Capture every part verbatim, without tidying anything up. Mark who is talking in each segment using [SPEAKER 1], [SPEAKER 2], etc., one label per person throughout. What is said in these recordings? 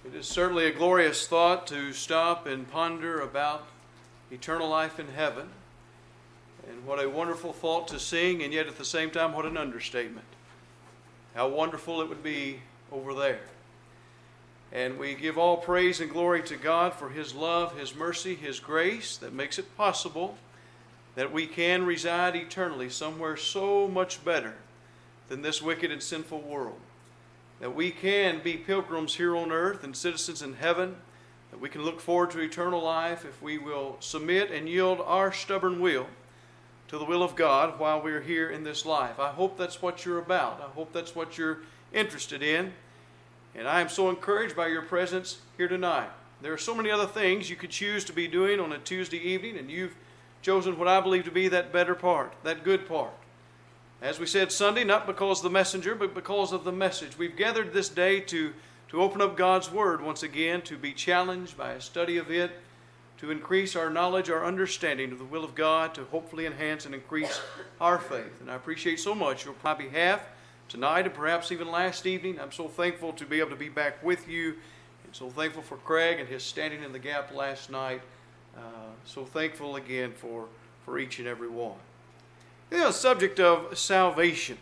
[SPEAKER 1] It is certainly a glorious thought to stop and ponder about eternal life in heaven. And what a wonderful thought to sing, and yet at the same time, what an understatement. How wonderful it would be over there. And we give all praise and glory to God for His love, His mercy, His grace that makes it possible that we can reside eternally somewhere so much better than this wicked and sinful world. That we can be pilgrims here on earth and citizens in heaven. That we can look forward to eternal life if we will submit and yield our stubborn will to the will of God while we're here in this life. I hope that's what you're about. I hope that's what you're interested in. And I am so encouraged by your presence here tonight. There are so many other things you could choose to be doing on a Tuesday evening, and you've chosen what I believe to be that better part, that good part. As we said Sunday, not because of the messenger, but because of the message. We've gathered this day to, to open up God's Word once again, to be challenged by a study of it, to increase our knowledge, our understanding of the will of God, to hopefully enhance and increase our faith. And I appreciate so much on my behalf tonight and perhaps even last evening. I'm so thankful to be able to be back with you, and so thankful for Craig and his standing in the gap last night. Uh, so thankful again for, for each and every one. You know, the subject of salvation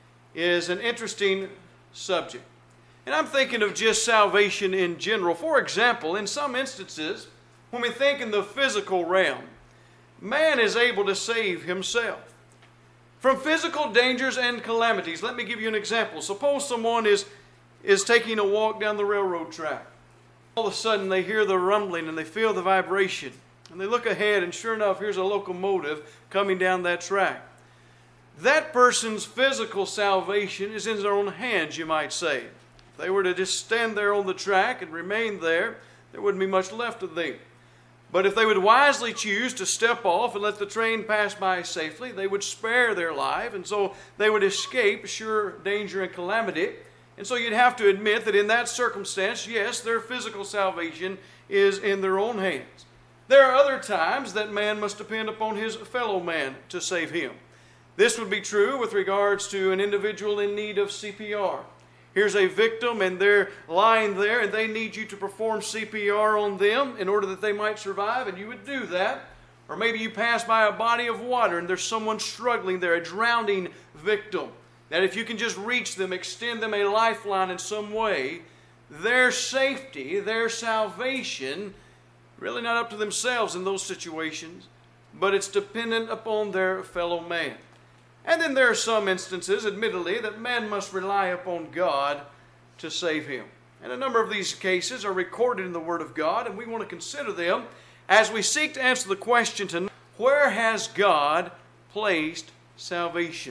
[SPEAKER 1] is an interesting subject. And I'm thinking of just salvation in general. For example, in some instances, when we think in the physical realm, man is able to save himself from physical dangers and calamities. Let me give you an example. Suppose someone is, is taking a walk down the railroad track. All of a sudden they hear the rumbling and they feel the vibration. And they look ahead, and sure enough, here's a locomotive coming down that track. That person's physical salvation is in their own hands, you might say. If they were to just stand there on the track and remain there, there wouldn't be much left of them. But if they would wisely choose to step off and let the train pass by safely, they would spare their life, and so they would escape sure danger and calamity. And so you'd have to admit that in that circumstance, yes, their physical salvation is in their own hands. There are other times that man must depend upon his fellow man to save him. This would be true with regards to an individual in need of C P R. Here's a victim and they're lying there and they need you to perform C P R on them in order that they might survive, and you would do that. Or maybe you pass by a body of water and there's someone struggling there, a drowning victim, that if you can just reach them, extend them a lifeline in some way, their safety, their salvation, really not up to themselves in those situations, but it's dependent upon their fellow man. And then there are some instances, admittedly, that man must rely upon God to save him. And a number of these cases are recorded in the Word of God, and we want to consider them as we seek to answer the question tonight, where has God placed salvation?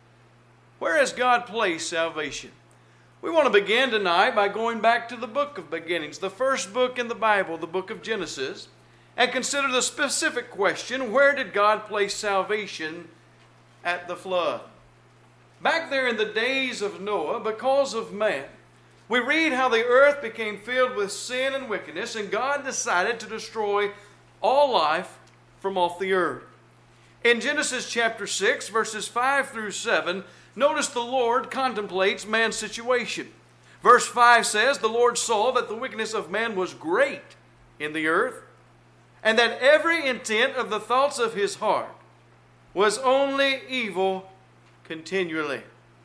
[SPEAKER 1] Where has God placed salvation? We want to begin tonight by going back to the book of beginnings, the first book in the Bible, the book of Genesis, and consider the specific question, where did God place salvation at the flood? Back there in the days of Noah, because of man, we read how the earth became filled with sin and wickedness, and God decided to destroy all life from off the earth. In Genesis chapter six, verses five through seven, notice the Lord contemplates man's situation. Verse five says, the Lord saw that the wickedness of man was great in the earth, and that every intent of the thoughts of his heart was only evil continually.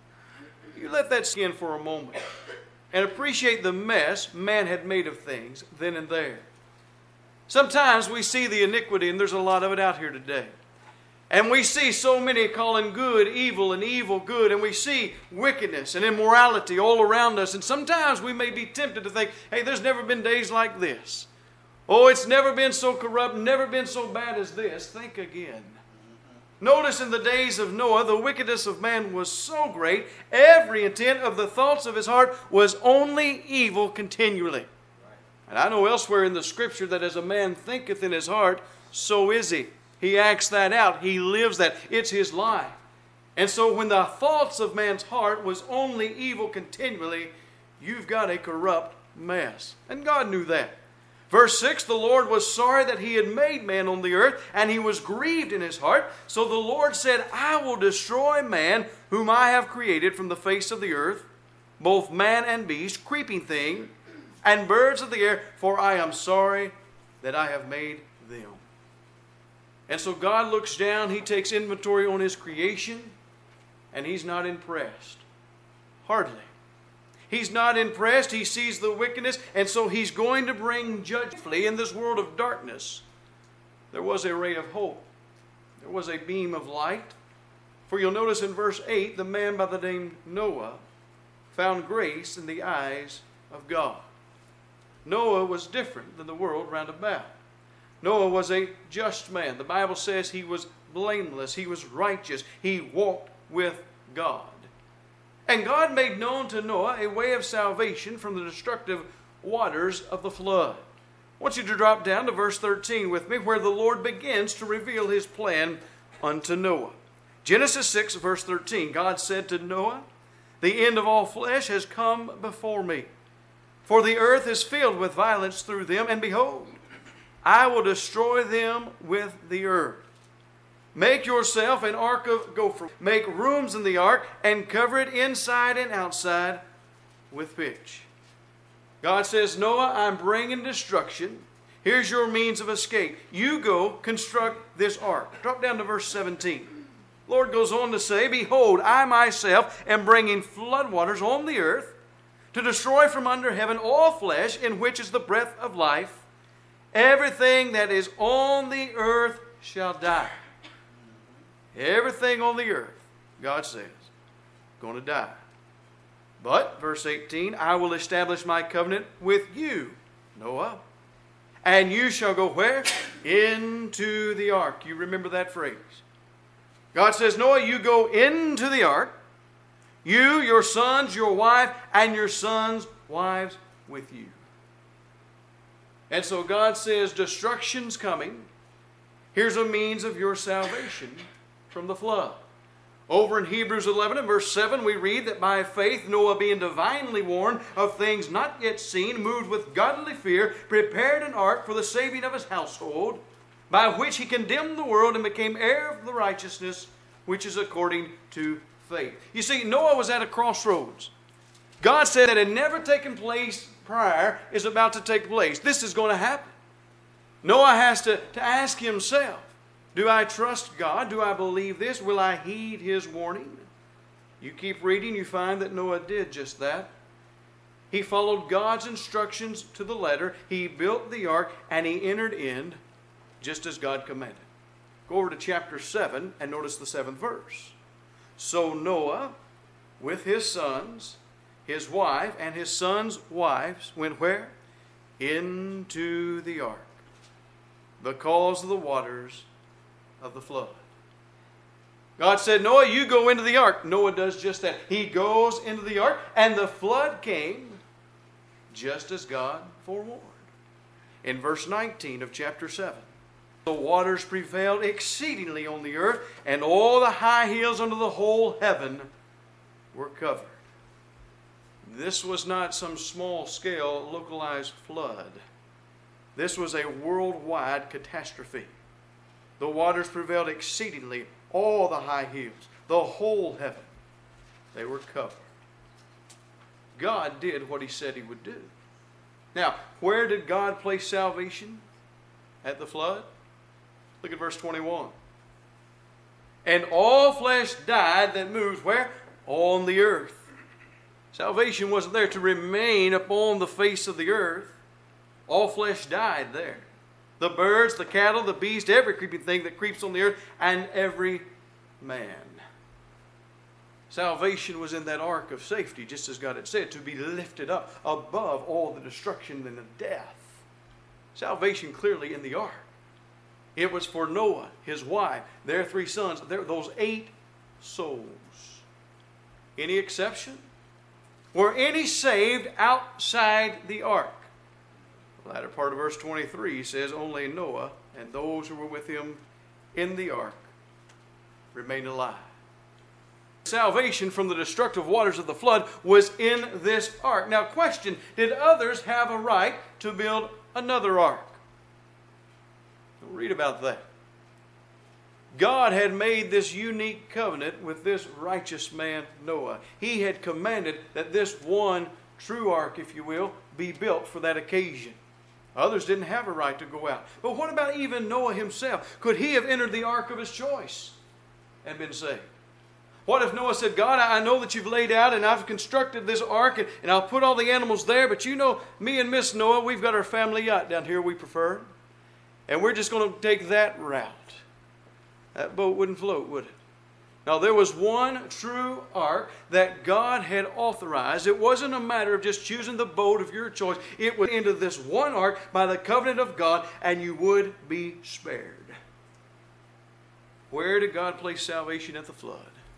[SPEAKER 1] You let that sink in for a moment and appreciate the mess man had made of things then and there. Sometimes we see the iniquity, and there's a lot of it out here today. And we see so many calling good evil and evil good. And we see wickedness and immorality all around us. And sometimes we may be tempted to think, hey, there's never been days like this. Oh, it's never been so corrupt, never been so bad as this. Think again. Notice in the days of Noah, the wickedness of man was so great, every intent of the thoughts of his heart was only evil continually. And I know elsewhere in the Scripture that as a man thinketh in his heart, so is he. He acts that out. He lives that. It's his life. And so when the thoughts of man's heart was only evil continually, you've got a corrupt mess. And God knew that. Verse six, the Lord was sorry that he had made man on the earth, and he was grieved in his heart. So the Lord said, I will destroy man whom I have created from the face of the earth, both man and beast, creeping thing, and birds of the air, for I am sorry that I have made them. And so God looks down, He takes inventory on His creation, and He's not impressed. Hardly. He's not impressed. He sees the wickedness, and so He's going to bring judgment. In this world of darkness, there was a ray of hope. There was a beam of light. For you'll notice in verse eight, the man by the name Noah found grace in the eyes of God. Noah was different than the world round about. Noah was a just man. The Bible says he was blameless. He was righteous. He walked with God. And God made known to Noah a way of salvation from the destructive waters of the flood. I want you to drop down to verse thirteen with me, where the Lord begins to reveal His plan unto Noah. Genesis six, verse thirteen, God said to Noah, "The end of all flesh has come before me, for the earth is filled with violence through them, and behold, I will destroy them with the earth. Make yourself an ark of gopher. Make rooms in the ark and cover it inside and outside with pitch." God says, Noah, I'm bringing destruction. Here's your means of escape. You go construct this ark. Drop down to verse seventeen. Lord goes on to say, "Behold, I myself am bringing floodwaters on the earth to destroy from under heaven all flesh in which is the breath of life. Everything that is on the earth shall die." Everything on the earth, God says, going to die. But, verse eighteen, "I will establish my covenant with you, Noah, and you shall go where? Into the ark." You remember that phrase. God says, Noah, you go into the ark. You, your sons, your wife, and your sons' wives with you. And so God says, destruction's coming. Here's a means of your salvation from the flood. Over in Hebrews eleven and verse seven, we read that by faith Noah, being divinely warned of things not yet seen, moved with godly fear, prepared an ark for the saving of his household, by which he condemned the world and became heir of the righteousness which is according to faith. You see, Noah was at a crossroads. God said that had never taken place prior is about to take place. This is going to happen. Noah has to, to ask himself, do I trust God? Do I believe this? Will I heed His warning? You keep reading, you find that Noah did just that. He followed God's instructions to the letter. He built the ark and he entered in just as God commanded. Go over to chapter seven and notice the seventh verse. "So Noah, with his sons, his wife, and his sons' wives, went where? Into the ark, because of the waters of the flood." God said, Noah, you go into the ark. Noah does just that. He goes into the ark, and the flood came just as God forewarned. In verse nineteen of chapter seven, "The waters prevailed exceedingly on the earth, and all the high hills under the whole heaven were covered." This was not some small-scale localized flood. This was a worldwide catastrophe. The waters prevailed exceedingly, all the high hills, the whole heaven. They were covered. God did what He said He would do. Now, where did God place salvation at the flood? Look at verse twenty-one. "And all flesh died that moved," where? On the earth. Salvation wasn't there to remain upon the face of the earth. All flesh died there. The birds, the cattle, the beast, every creeping thing that creeps on the earth, and every man. Salvation was in that ark of safety, just as God had said, to be lifted up above all the destruction and the death. Salvation clearly in the ark. It was for Noah, his wife, their three sons, their, those eight souls. Any exception? Were any saved outside the ark? The latter part of verse twenty-three says, "Only Noah and those who were with him in the ark remained alive." Salvation from the destructive waters of the flood was in this ark. Now, question, did others have a right to build another ark? We'll read about that. God had made this unique covenant with this righteous man, Noah. He had commanded that this one true ark, if you will, be built for that occasion. Others didn't have a right to go out. But what about even Noah himself? Could he have entered the ark of his choice and been saved? What if Noah said, God, I know that you've laid out and I've constructed this ark and, and I'll put all the animals there, but you know, me and Miss Noah, we've got our family yacht down here we prefer. And we're just going to take that route. That boat wouldn't float, would it? Now, there was one true ark that God had authorized. It wasn't a matter of just choosing the boat of your choice. It was into this one ark by the covenant of God, and you would be spared. Where did God place salvation at the flood?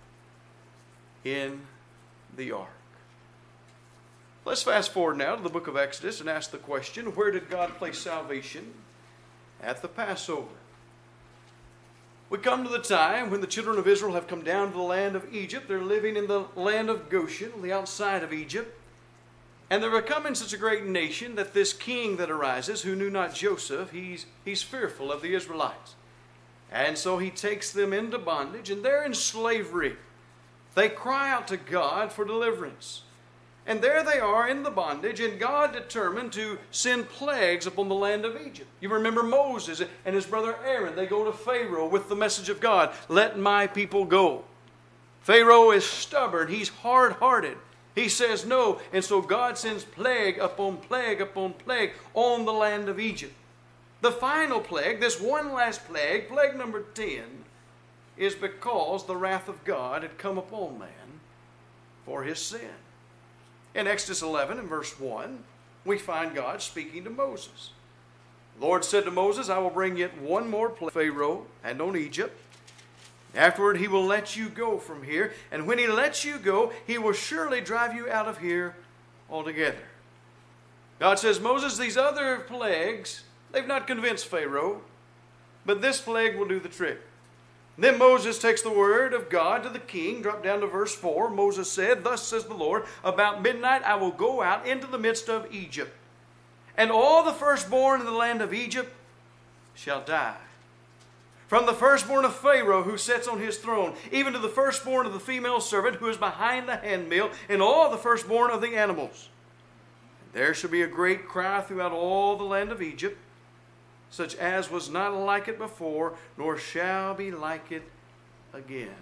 [SPEAKER 1] In the ark. Let's fast forward now to the book of Exodus and ask the question, where did God place salvation at the Passover? We come to the time when the children of Israel have come down to the land of Egypt. They're living in the land of Goshen, on the outside of Egypt. And they're becoming such a great nation that this king that arises, who knew not Joseph, he's, he's fearful of the Israelites. And so he takes them into bondage, and they're in slavery. They cry out to God for deliverance. And there they are in the bondage, and God determined to send plagues upon the land of Egypt. You remember Moses and his brother Aaron. They go to Pharaoh with the message of God, let my people go. Pharaoh is stubborn. He's hard-hearted. He says no. And so God sends plague upon plague upon plague on the land of Egypt. The final plague, this one last plague, plague number ten, is because the wrath of God had come upon man for his sin. In Exodus eleven and verse one, we find God speaking to Moses. The Lord said to Moses, I will bring yet one more plague on Pharaoh and on Egypt. Afterward he will let you go from here, and when he lets you go, he will surely drive you out of here altogether. God says, Moses, these other plagues, they've not convinced Pharaoh, but this plague will do the trick. Then Moses takes the word of God to the king. Drop down to verse four. Moses said, thus says the Lord, about midnight I will go out into the midst of Egypt, and all the firstborn in the land of Egypt shall die. From the firstborn of Pharaoh who sits on his throne, even to the firstborn of the female servant who is behind the handmill, and all the firstborn of the animals. And there shall be a great cry throughout all the land of Egypt, such as was not like it before, nor shall be like it again.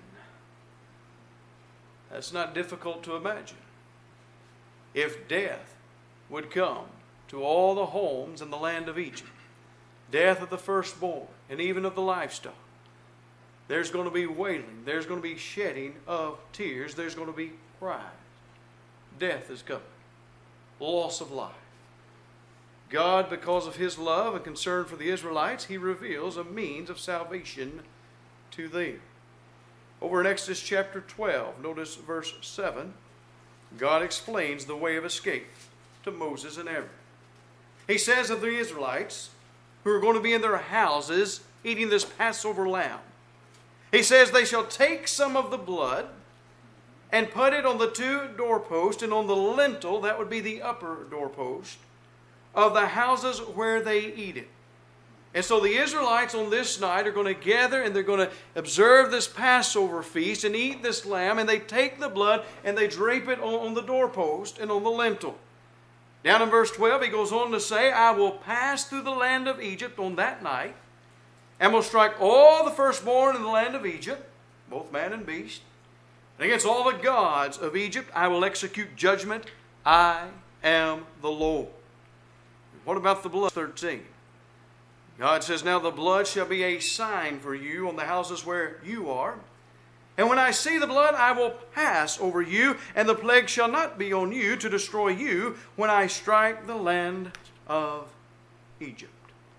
[SPEAKER 1] That's not difficult to imagine. If death would come to all the homes in the land of Egypt, death of the firstborn and even of the livestock, there's going to be wailing, there's going to be shedding of tears, there's going to be cries. Death is coming. Loss of life. God, because of his love and concern for the Israelites, he reveals a means of salvation to them. Over in Exodus chapter twelve, notice verse seven, God explains the way of escape to Moses and Aaron. He says of the Israelites who are going to be in their houses eating this Passover lamb, he says they shall take some of the blood and put it on the two doorposts and on the lintel, that would be the upper doorpost, of the houses where they eat it. And so the Israelites on this night are going to gather and they're going to observe this Passover feast and eat this lamb, and they take the blood and they drape it on, on the doorpost and on the lintel. Down in verse twelve, he goes on to say, I will pass through the land of Egypt on that night, and will strike all the firstborn in the land of Egypt, both man and beast. And against all the gods of Egypt I will execute judgment. I am the Lord. What about the blood? thirteen. God says, now the blood shall be a sign for you on the houses where you are. And when I see the blood, I will pass over you, and the plague shall not be on you to destroy you when I strike the land of Egypt.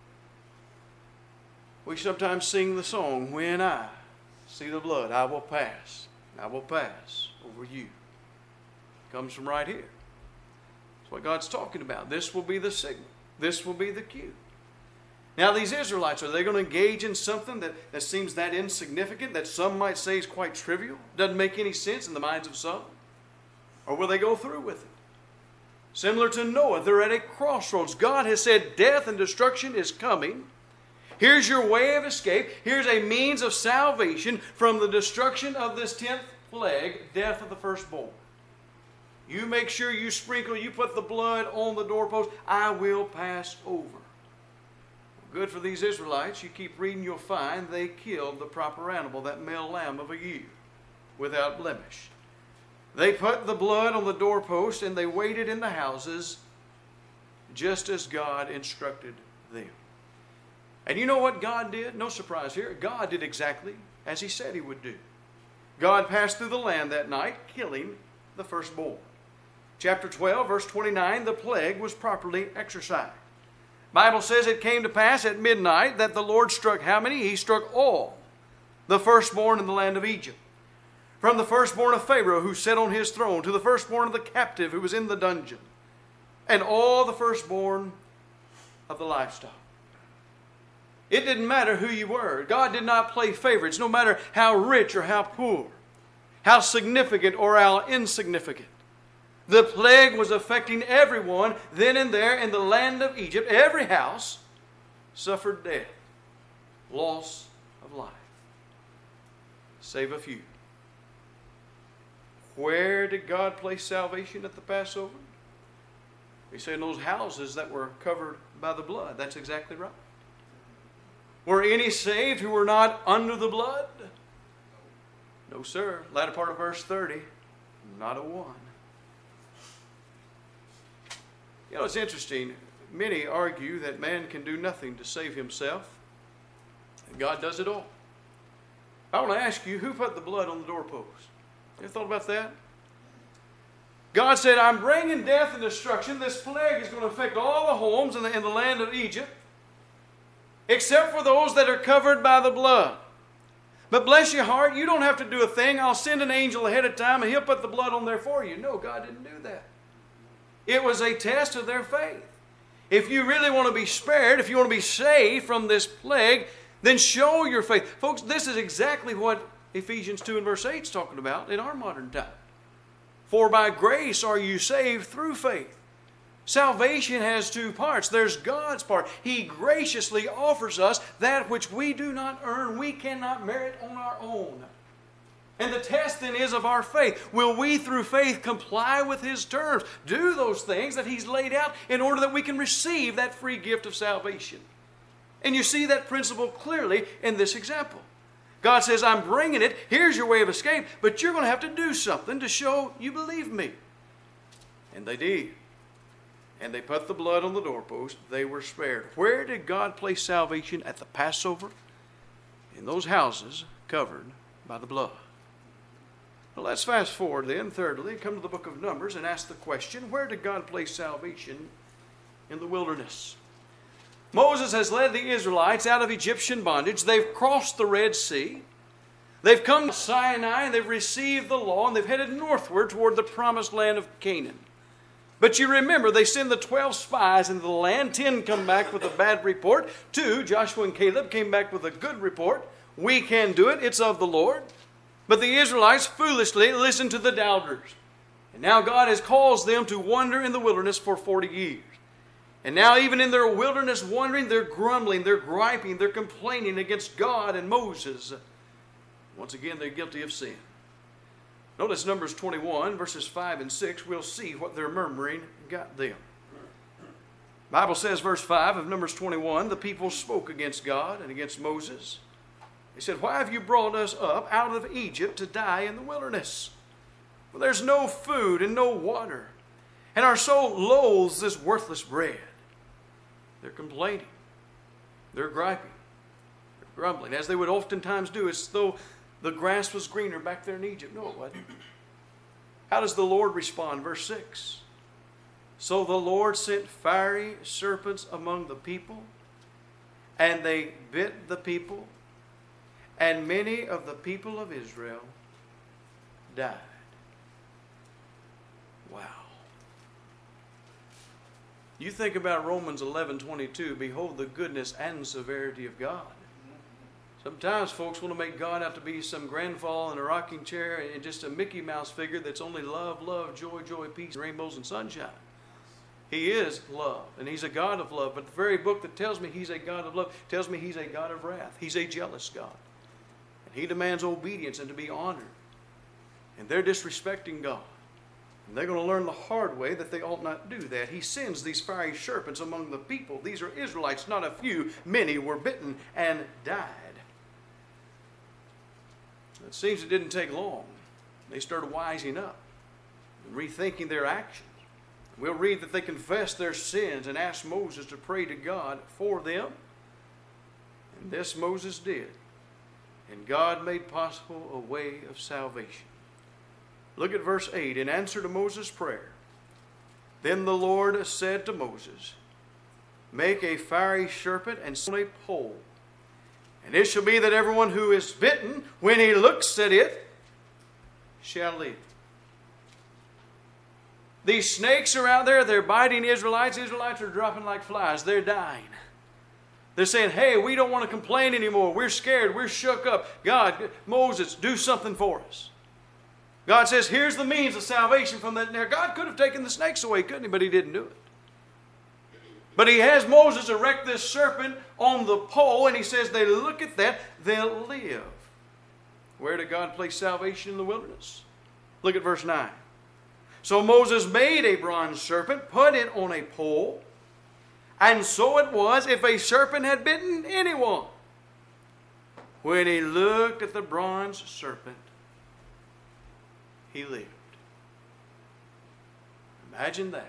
[SPEAKER 1] We sometimes sing the song, when I see the blood, I will pass. I will pass over you. It comes from right here. That's what God's talking about. This will be the signal. This will be the cue. Now these Israelites, are they going to engage in something that, that seems that insignificant, that some might say is quite trivial, doesn't make any sense in the minds of some? Or will they go through with it? Similar to Noah, they're at a crossroads. God has said death and destruction is coming. Here's your way of escape. Here's a means of salvation from the destruction of this tenth plague, death of the firstborn. You make sure you sprinkle, you put the blood on the doorpost, I will pass over. Good for these Israelites. You keep reading, you'll find they killed the proper animal, that male lamb of a year, without blemish. They put the blood on the doorpost and they waited in the houses just as God instructed them. And you know what God did? No surprise here. God did exactly as He said He would do. God passed through the land that night, killing the firstborn. Chapter twelve, verse twenty-nine, the plague was properly exercised. Bible says it came to pass at midnight that the Lord struck how many? He struck all the firstborn in the land of Egypt. From the firstborn of Pharaoh who sat on his throne to the firstborn of the captive who was in the dungeon, and all the firstborn of the livestock. It didn't matter who you were. God did not play favorites, no matter how rich or how poor, how significant or how insignificant. The plague was affecting everyone then and there in the land of Egypt. Every house suffered death, loss of life, save a few. Where did God place salvation at the Passover? He said in those houses that were covered by the blood. That's exactly right. Were any saved who were not under the blood? No, sir. Latter part of verse thirty, not a one. You know, it's interesting. Many argue that man can do nothing to save himself, and God does it all. I want to ask you, who put the blood on the doorpost? You ever thought about that? God said, I'm bringing death and destruction. This plague is going to affect all the homes in the, in the land of Egypt, except for those that are covered by the blood. But bless your heart, you don't have to do a thing. I'll send an angel ahead of time and he'll put the blood on there for you. No, God didn't do that. It was a test of their faith. If you really want to be spared, if you want to be saved from this plague, then show your faith. Folks, this is exactly what Ephesians two and verse eight is talking about in our modern time. For by grace are you saved through faith. Salvation has two parts. There's God's part. He graciously offers us that which we do not earn, we cannot merit on our own. And the test then is of our faith. Will we through faith comply with His terms? Do those things that He's laid out in order that we can receive that free gift of salvation. And you see that principle clearly in this example. God says, I'm bringing it. Here's your way of escape. But you're going to have to do something to show you believe me. And they did. And they put the blood on the doorpost. They were spared. Where did God place salvation at the Passover? In those houses covered by the blood. Well, let's fast forward then, thirdly, come to the book of Numbers and ask the question, where did God place salvation in the wilderness? Moses has led the Israelites out of Egyptian bondage. They've crossed the Red Sea. They've come to Sinai and they've received the law and they've headed northward toward the promised land of Canaan. But you remember, they send the twelve spies into the land. Ten come back with a bad report. Two, Joshua and Caleb, came back with a good report. We can do it. It's of the Lord. But the Israelites foolishly listened to the doubters. And now God has caused them to wander in the wilderness for forty years. And now even in their wilderness wandering, they're grumbling, they're griping, they're complaining against God and Moses. Once again, they're guilty of sin. Notice Numbers twenty-one, verses five and six. We'll see what their murmuring got them. The Bible says, verse five of Numbers twenty-one, the people spoke against God and against Moses. They said, why have you brought us up out of Egypt to die in the wilderness? Well, there's no food and no water, and our soul loathes this worthless bread. They're complaining. They're griping. They're grumbling, as they would oftentimes do, as though the grass was greener back there in Egypt. No, it wasn't. How does the Lord respond? Verse six. So the Lord sent fiery serpents among the people, and they bit the people, and many of the people of Israel died. Wow. You think about Romans eleven twenty-two, behold the goodness and severity of God. Sometimes folks want to make God out to be some grandfather in a rocking chair and just a Mickey Mouse figure that's only love, love, joy, joy, peace, rainbows, and sunshine. He is love, and He's a God of love. But the very book that tells me He's a God of love tells me He's a God of wrath. He's a jealous God. And He demands obedience and to be honored. And they're disrespecting God. And they're going to learn the hard way that they ought not do that. He sends these fiery serpents among the people. These are Israelites, not a few. Many were bitten and died. It seems it didn't take long. They started wising up and rethinking their actions. We'll read that they confessed their sins and asked Moses to pray to God for them. And this Moses did. And God made possible a way of salvation. Look at verse eight. In answer to Moses' prayer, then the Lord said to Moses, make a fiery serpent and set on a pole. And it shall be that everyone who is bitten, when he looks at it, shall live. These snakes are out there. They're biting Israelites. Israelites are dropping like flies. They're dying. They're saying, hey, we don't want to complain anymore. We're scared. We're shook up. God, Moses, do something for us. God says, here's the means of salvation from that. Now, God could have taken the snakes away, couldn't he? But he didn't do it. But he has Moses erect this serpent on the pole, and he says, they look at that, they'll live. Where did God place salvation in the wilderness? Look at verse nine. So Moses made a bronze serpent, put it on a pole, and so it was if a serpent had bitten anyone. When he looked at the bronze serpent, he lived. Imagine that.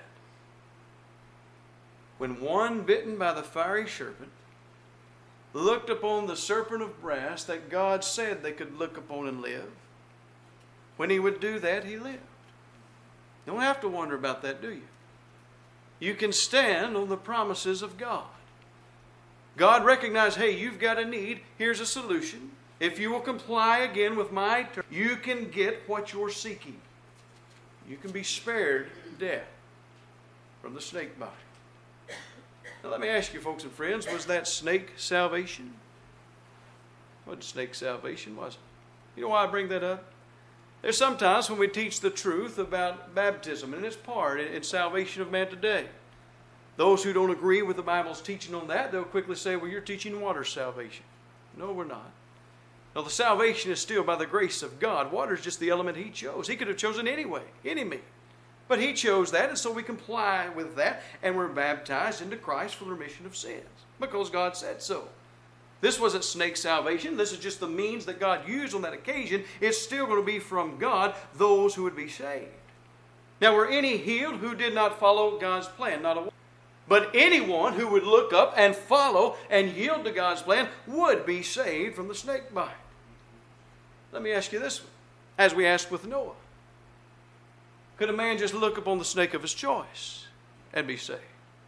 [SPEAKER 1] When one bitten by the fiery serpent looked upon the serpent of brass that God said they could look upon and live, when he would do that, he lived. You don't have to wonder about that, do you? You can stand on the promises of God. God recognized, hey, you've got a need. Here's a solution. If you will comply again with my terms, you can get what you're seeking. You can be spared death from the snake bite. Now let me ask you, folks and friends, was that snake salvation? What snake salvation was it? You know why I bring that up? There's sometimes when we teach the truth about baptism and its part in salvation of man today. Those who don't agree with the Bible's teaching on that, they'll quickly say, well, you're teaching water salvation. No, we're not. No, the salvation is still by the grace of God. Water is just the element he chose. He could have chosen any way, any means. But he chose that, and so we comply with that, and we're baptized into Christ for the remission of sins, because God said so. This wasn't snake salvation. This is just the means that God used on that occasion. It's still going to be from God, those who would be saved. Now, were any healed who did not follow God's plan? Not a one. But anyone who would look up and follow and yield to God's plan would be saved from the snake bite. Let me ask you this one, as we asked with Noah. Could a man just look upon the snake of his choice and be saved?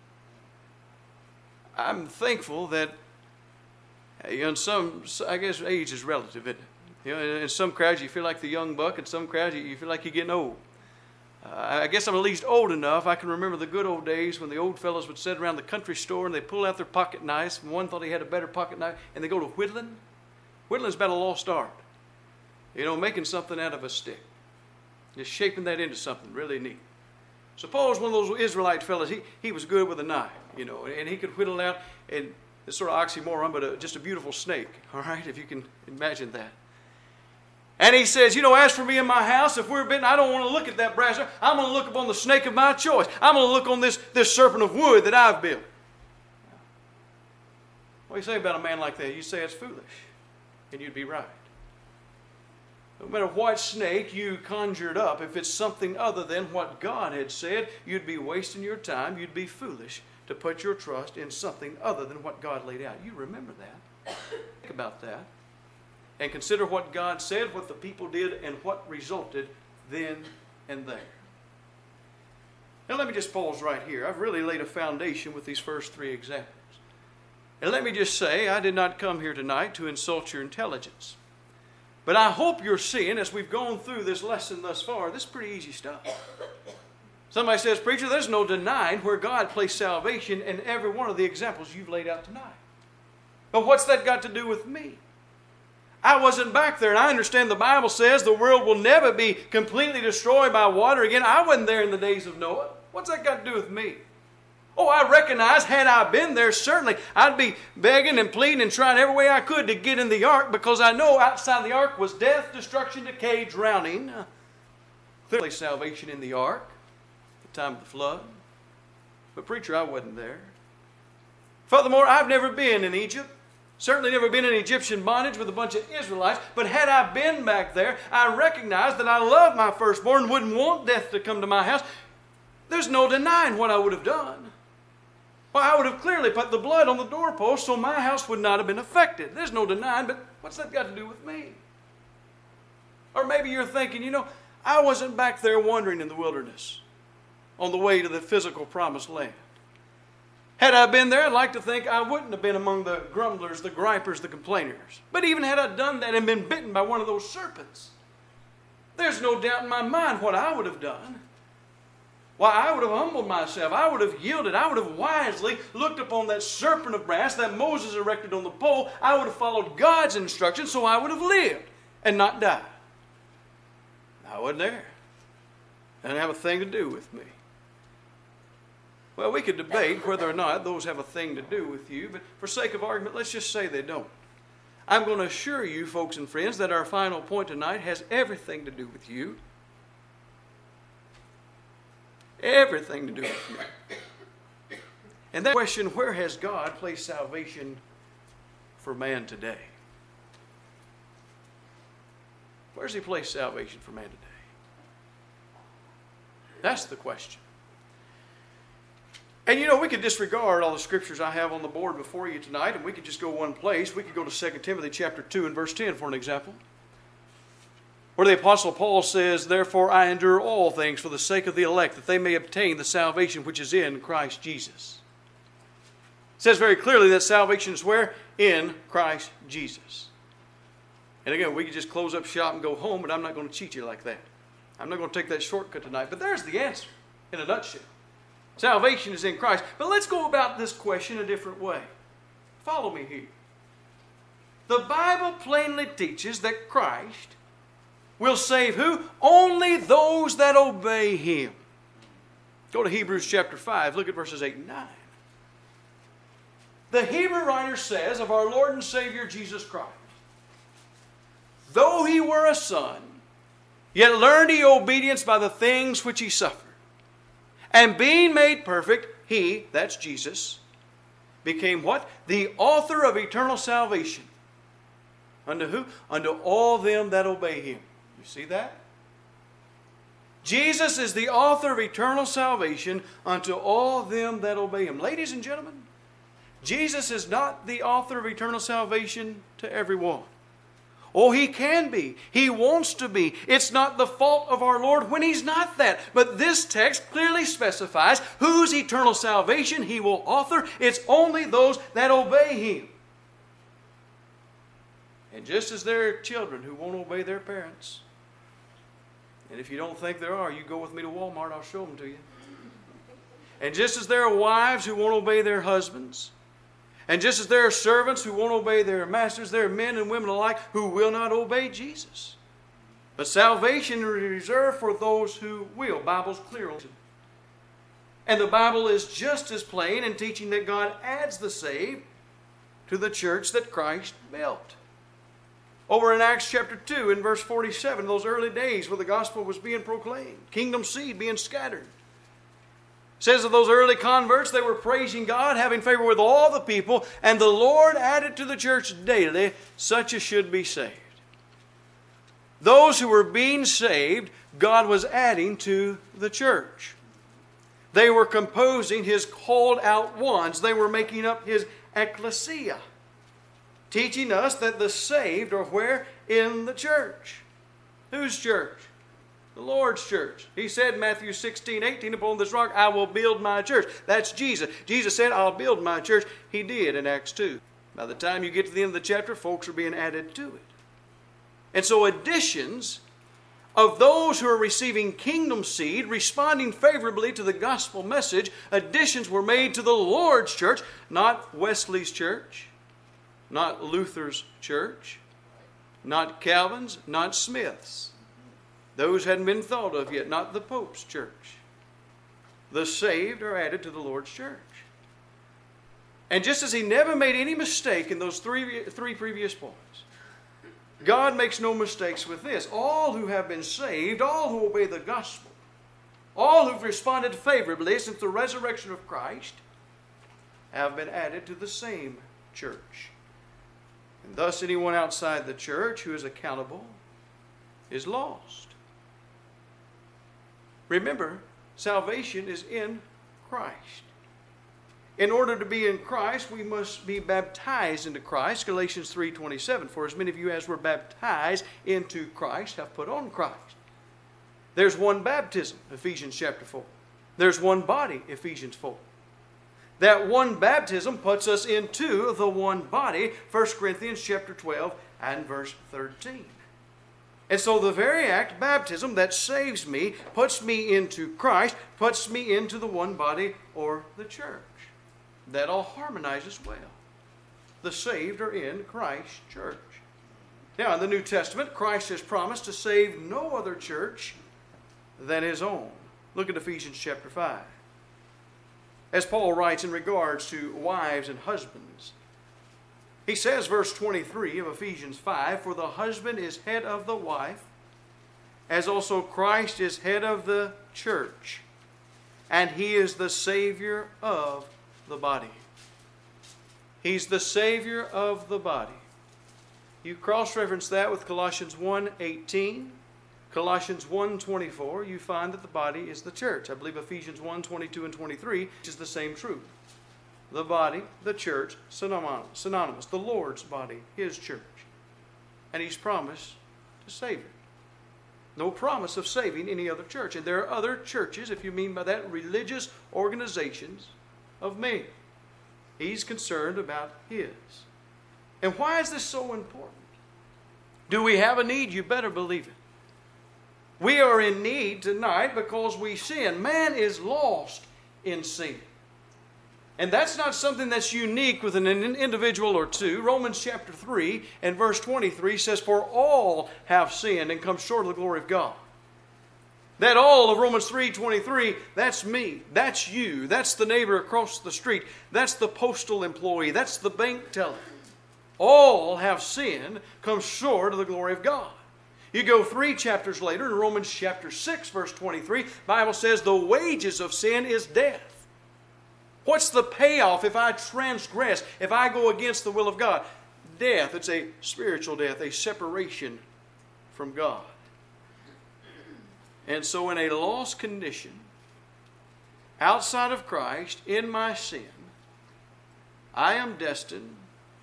[SPEAKER 1] I'm thankful that you know, in some, I guess age is relative, isn't it? You know, in some crowds you feel like the young buck, in some crowds you feel like you're getting old. Uh, I guess I'm at least old enough. I can remember the good old days when the old fellows would sit around the country store and they pull out their pocket knives. And one thought he had a better pocket knife, and they go to whittling. Whittling's about a lost art. You know, making something out of a stick. Just shaping that into something really neat. Suppose one of those Israelite fellas, he, he was good with a knife, you know, and he could whittle out, and it's sort of oxymoron, but a, just a beautiful snake, all right, if you can imagine that. And he says, you know, as for me and my house, if we're bitten, I don't want to look at that brass. I'm going to look upon the snake of my choice. I'm going to look on this, this serpent of wood that I've built. What do you say about a man like that? You say it's foolish, and you'd be right. No matter what snake you conjured up, if it's something other than what God had said, you'd be wasting your time. You'd be foolish to put your trust in something other than what God laid out. You remember that. Think about that. And consider what God said, what the people did, and what resulted then and there. Now let me just pause right here. I've really laid a foundation with these first three examples. And let me just say, I did not come here tonight to insult your intelligence. But I hope you're seeing, as we've gone through this lesson thus far, this is pretty easy stuff. Somebody says, preacher, there's no denying where God placed salvation in every one of the examples you've laid out tonight. But what's that got to do with me? I wasn't back there, and I understand the Bible says the world will never be completely destroyed by water again. I wasn't there in the days of Noah. What's that got to do with me? Oh, I recognize, had I been there, certainly I'd be begging and pleading and trying every way I could to get in the ark, because I know outside the ark was death, destruction, decay, drowning. Clearly salvation in the ark, at the time of the flood. But preacher, I wasn't there. Furthermore, I've never been in Egypt. Certainly never been in Egyptian bondage with a bunch of Israelites. But had I been back there, I recognize that I love my firstborn and wouldn't want death to come to my house. There's no denying what I would have done. Well, I would have clearly put the blood on the doorpost so my house would not have been affected. There's no denying, but what's that got to do with me? Or maybe you're thinking, you know, I wasn't back there wandering in the wilderness on the way to the physical promised land. Had I been there, I'd like to think I wouldn't have been among the grumblers, the gripers, the complainers. But even had I done that and been bitten by one of those serpents, there's no doubt in my mind what I would have done. Why, I would have humbled myself. I would have yielded. I would have wisely looked upon that serpent of brass that Moses erected on the pole. I would have followed God's instructions, so I would have lived and not died. I wasn't there. It didn't have a thing to do with me. Well, we could debate whether or not those have a thing to do with you, but for sake of argument, let's just say they don't. I'm going to assure you, folks and friends, that our final point tonight has everything to do with you. Everything to do with you. And that question, where has God placed salvation for man today? Where's He placed salvation for man today? That's the question. And you know, we could disregard all the scriptures I have on the board before you tonight, and we could just go one place. We could go to Second Timothy chapter two and verse ten for an example, where the Apostle Paul says, "Therefore I endure all things for the sake of the elect, that they may obtain the salvation which is in Christ Jesus." It says very clearly that salvation is where? In Christ Jesus. And again, we could just close up shop and go home, but I'm not going to cheat you like that. I'm not going to take that shortcut tonight. But there's the answer in a nutshell. Salvation is in Christ. But let's go about this question a different way. Follow me here. The Bible plainly teaches that Christ will save who? Only those that obey Him. Go to Hebrews chapter five. Look at verses eight and nine. The Hebrew writer says of our Lord and Savior Jesus Christ, "Though He were a son, yet learned He obedience by the things which He suffered. And being made perfect, He," that's Jesus, "became" what? "The author of eternal salvation." Unto who? "Unto all them that obey Him." You see that? Jesus is the author of eternal salvation unto all them that obey Him. Ladies and gentlemen, Jesus is not the author of eternal salvation to everyone. Oh, He can be. He wants to be. It's not the fault of our Lord when He's not that. But this text clearly specifies whose eternal salvation He will author. It's only those that obey Him. And just as there are children who won't obey their parents, and if you don't think there are, you go with me to Walmart, I'll show them to you. And just as there are wives who won't obey their husbands, and just as there are servants who won't obey their masters, there are men and women alike who will not obey Jesus. But salvation is reserved for those who will. Bible's clear. And the Bible is just as plain in teaching that God adds the saved to the church that Christ built. Over in Acts chapter two in verse forty-seven, those early days where the gospel was being proclaimed, kingdom seed being scattered. It says of those early converts, they were praising God, having favor with all the people, and the Lord added to the church daily such as should be saved. Those who were being saved, God was adding to the church. They were composing His called out ones. They were making up His ecclesia, teaching us that the saved are where? In the church. Whose church? The Lord's church. He said in Matthew sixteen, eighteen, "Upon this rock I will build my church." That's Jesus. Jesus said, "I'll build my church." He did in Acts two. By the time you get to the end of the chapter, folks are being added to it. And so additions of those who are receiving kingdom seed, responding favorably to the gospel message, additions were made to the Lord's church, not Wesley's church, not Luther's church, not Calvin's, not Smith's. Those hadn't been thought of yet, not the Pope's church. The saved are added to the Lord's church. And just as He never made any mistake in those three, three previous points, God makes no mistakes with this. All who have been saved, all who obey the gospel, all who've responded favorably since the resurrection of Christ, have been added to the same church. And thus anyone outside the church who is accountable is lost. Remember, salvation is in Christ. In order to be in Christ, we must be baptized into Christ. Galatians three twenty-seven. For as many of you as were baptized into Christ have put on Christ. There's one baptism, Ephesians chapter four. There's one body, Ephesians four. That one baptism puts us into the one body, First Corinthians chapter twelve and verse thirteen. And so the very act, baptism, that saves me, puts me into Christ, puts me into the one body or the church. That all harmonizes well. The saved are in Christ's church. Now, in the New Testament, Christ has promised to save no other church than His own. Look at Ephesians chapter five. As Paul writes in regards to wives and husbands, he says, verse twenty-three of Ephesians five, for the husband is head of the wife, as also Christ is head of the church, and He is the Savior of the body. He's the Savior of the body. You cross-reference that with Colossians one eighteen, Colossians one twenty-four, you find that the body is the church. I believe Ephesians one twenty-two and twenty-three is the same truth. The body, the church, synonymous. The Lord's body, His church. And He's promised to save it. No promise of saving any other church. And there are other churches, if you mean by that, religious organizations of men. He's concerned about His. And why is this so important? Do we have a need? You better believe it. We are in need tonight because we sin. Man is lost in sin. And that's not something that's unique with an individual or two. Romans chapter three and verse twenty-three says, for all have sinned and come short of the glory of God. That all of Romans three twenty-three, that's me, that's you, that's the neighbor across the street, that's the postal employee, that's the bank teller. All have sinned, come short of the glory of God. You go three chapters later in Romans chapter six verse twenty-three, the Bible says the wages of sin is death. What's the payoff if I transgress, if I go against the will of God? Death. It's a spiritual death, a separation from God. And so in a lost condition, outside of Christ, in my sin, I am destined.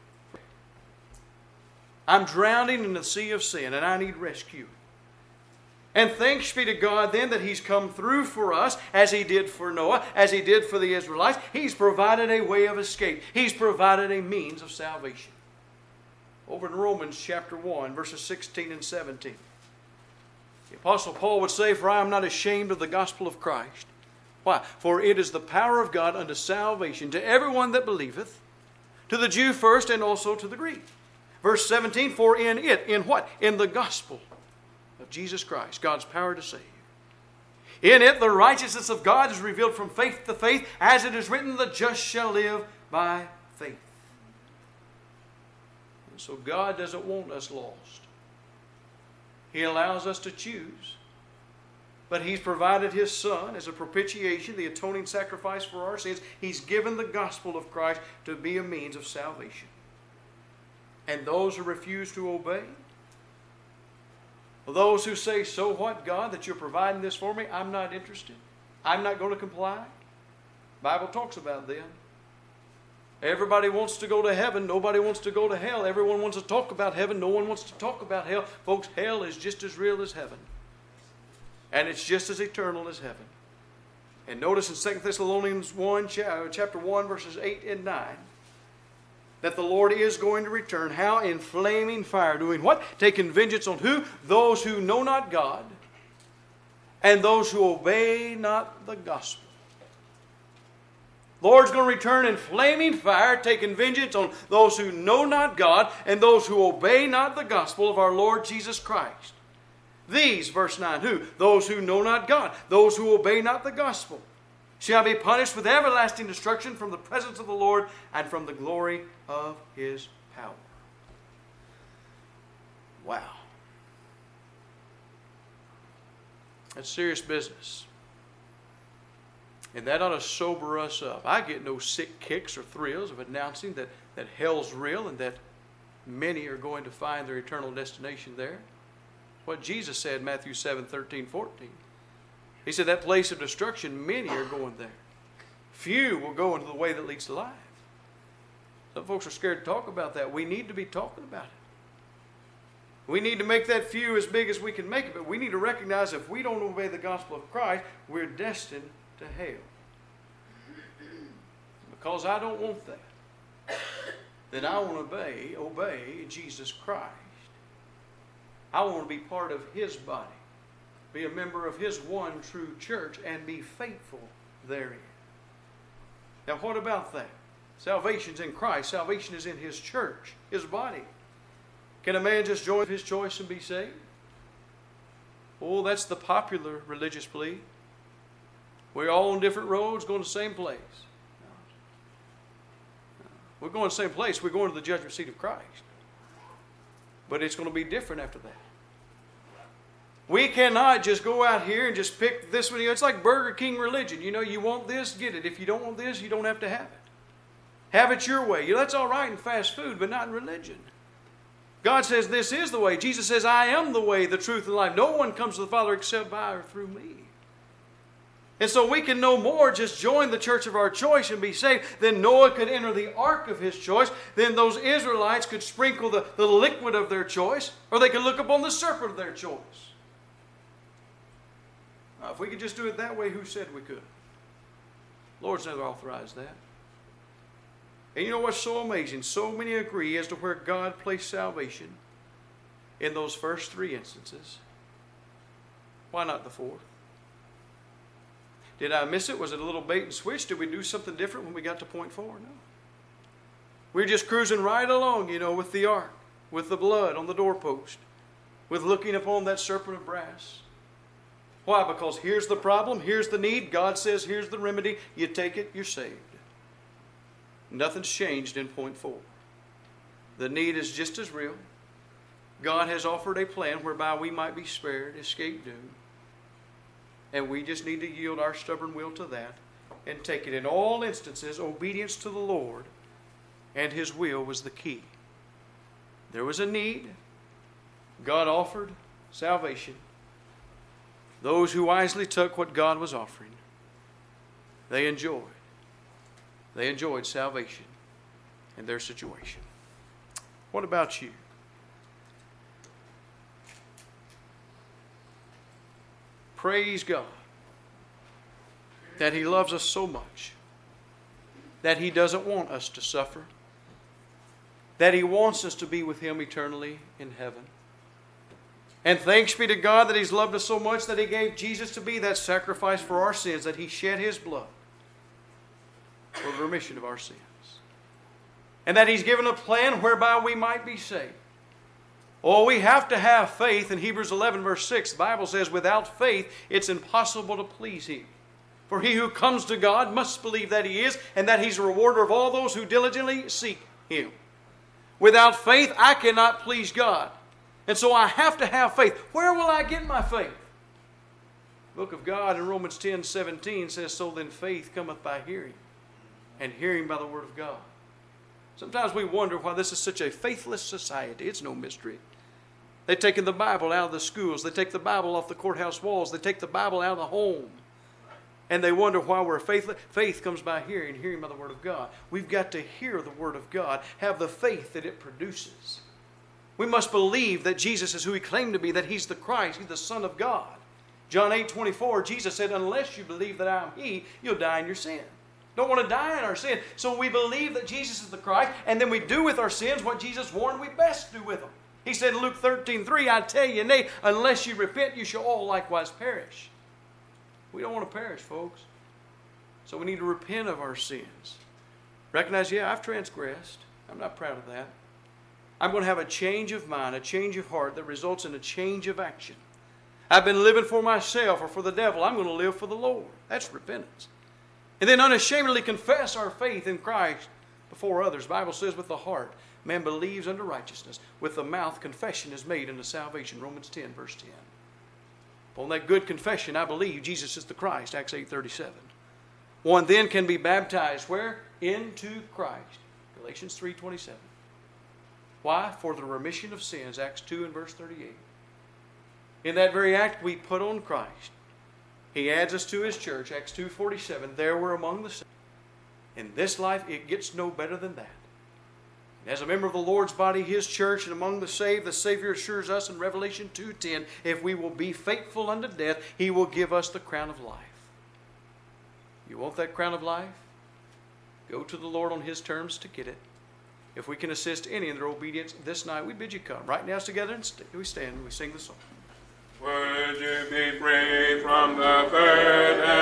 [SPEAKER 1] I'm drowning in the sea of sin and I need rescue. And thanks be to God then that He's come through for us as He did for Noah, as He did for the Israelites. He's provided a way of escape. He's provided a means of salvation. Over in Romans chapter one, verses sixteen and seventeen. The Apostle Paul would say, for I am not ashamed of the gospel of Christ. Why? For it is the power of God unto salvation to everyone that believeth, to the Jew first and also to the Greek. Verse seventeen, for in it, in what? In the gospel of Jesus Christ, God's power to save. In it, the righteousness of God is revealed from faith to faith, as it is written, the just shall live by faith. And so God doesn't want us lost. He allows us to choose. But He's provided His Son as a propitiation, the atoning sacrifice for our sins. He's given the gospel of Christ to be a means of salvation. And those who refuse to obey, those who say, so what, God, that you're providing this for me? I'm not interested. I'm not going to comply. The Bible talks about them. Everybody wants to go to heaven. Nobody wants to go to hell. Everyone wants to talk about heaven. No one wants to talk about hell. Folks, hell is just as real as heaven. And it's just as eternal as heaven. And notice in Second Thessalonians one, chapter one, verses eight and nine, that the Lord is going to return. How? In flaming fire. Doing what? Taking vengeance on who? Those who know not God and those who obey not the gospel. Lord's going to return in flaming fire, taking vengeance on those who know not God and those who obey not the gospel of our Lord Jesus Christ. These, verse nine, who? Those who know not God, those who obey not the gospel, shall be punished with everlasting destruction from the presence of the Lord and from the glory of His power. Wow. That's serious business. And that ought to sober us up. I get no sick kicks or thrills of announcing that, that hell's real and that many are going to find their eternal destination there. What Jesus said in Matthew seven, thirteen, fourteen. He said that place of destruction, many are going there. Few will go into the way that leads to life. Some folks are scared to talk about that. We need to be talking about it. We need to make that few as big as we can make it, but we need to recognize if we don't obey the gospel of Christ, we're destined to hell. Because I don't want that. Then I want to obey, obey Jesus Christ. I want to be part of His body, be a member of His one true church, and be faithful therein. Now what about that? Salvation's in Christ. Salvation is in His church, His body. Can a man just join his choice and be saved? Oh, that's the popular religious plea. We're all on different roads going to the same place. We're going to the same place. We're going to the judgment seat of Christ. But it's going to be different after that. We cannot just go out here and just pick this one. It's like Burger King religion. You know, you want this, get it. If you don't want this, you don't have to have it. Have it your way. You know, that's all right in fast food, but not in religion. God says this is the way. Jesus says, I am the way, the truth, and the life. No one comes to the Father except by or through me. And so we can no more just join the church of our choice and be saved. Then Noah could enter the ark of his choice. Then those Israelites could sprinkle the, the liquid of their choice. Or they could look upon the serpent of their choice. Now, if we could just do it that way, who said we could? The Lord's never authorized that. And you know what's so amazing? So many agree as to where God placed salvation in those first three instances. Why not the fourth? Did I miss it? Was it a little bait and switch? Did we do something different when we got to point four? No. We're just cruising right along, you know, with the ark, with the blood on the doorpost, with looking upon that serpent of brass. Why? Because here's the problem, here's the need. God says here's the remedy. You take it, you're saved. Nothing's changed in point four. The need is just as real. God has offered a plan whereby we might be spared, escape doom. And we just need to yield our stubborn will to that and take it. In all instances, obedience to the Lord and His will was the key. There was a need. God offered salvation. Those who wisely took what God was offering, they enjoyed. They enjoyed salvation in their situation. What about you? Praise God that He loves us so much, that He doesn't want us to suffer, that He wants us to be with Him eternally in heaven. And thanks be to God that He's loved us so much that He gave Jesus to be that sacrifice for our sins, that He shed His blood for the remission of our sins. And that He's given a plan whereby we might be saved. Oh, we have to have faith. In Hebrews eleven verse six, the Bible says, without faith it's impossible to please Him. For he who comes to God must believe that He is, and that He's a rewarder of all those who diligently seek Him. Without faith, I cannot please God. And so I have to have faith. Where will I get my faith? The book of God in Romans ten seventeen says, so then faith cometh by hearing, and hearing by the word of God. Sometimes we wonder why this is such a faithless society. It's no mystery. They've taken the Bible out of the schools. They take the Bible off the courthouse walls. They take the Bible out of the home. And they wonder why we're faithless. Faith comes by hearing, hearing by the word of God. We've got to hear the word of God, have the faith that it produces. We must believe that Jesus is who He claimed to be, that He's the Christ, He's the Son of God. John eight twenty-four, Jesus said, unless you believe that I am He, you'll die in your sin. Don't want to die in our sin. So we believe that Jesus is the Christ, and then we do with our sins what Jesus warned we best do with them. He said in Luke thirteen three, I tell you, nay, unless you repent, you shall all likewise perish. We don't want to perish, folks. So we need to repent of our sins. Recognize, yeah, I've transgressed. I'm not proud of that. I'm going to have a change of mind, a change of heart that results in a change of action. I've been living for myself or for the devil. I'm going to live for the Lord. That's repentance. And then unashamedly confess our faith in Christ before others. The Bible says with the heart man believes unto righteousness. With the mouth confession is made unto salvation. Romans ten, verse ten. Upon that good confession, I believe Jesus is the Christ. Acts eight thirty-seven. One then can be baptized where? Into Christ. Galatians three twenty-seven. Why? For the remission of sins. Acts two and verse thirty-eight. In that very act, we put on Christ. He adds us to His church. Acts two forty-seven. There we're among the saints. In this life, it gets no better than that. And as a member of the Lord's body, His church, and among the saved, the Savior assures us in Revelation two ten, if we will be faithful unto death, He will give us the crown of life. You want that crown of life? Go to the Lord on His terms to get it. If we can assist any in their obedience this night, we bid you come. Right now, together, and we stand and we sing the song.
[SPEAKER 2] Would you be free from the burden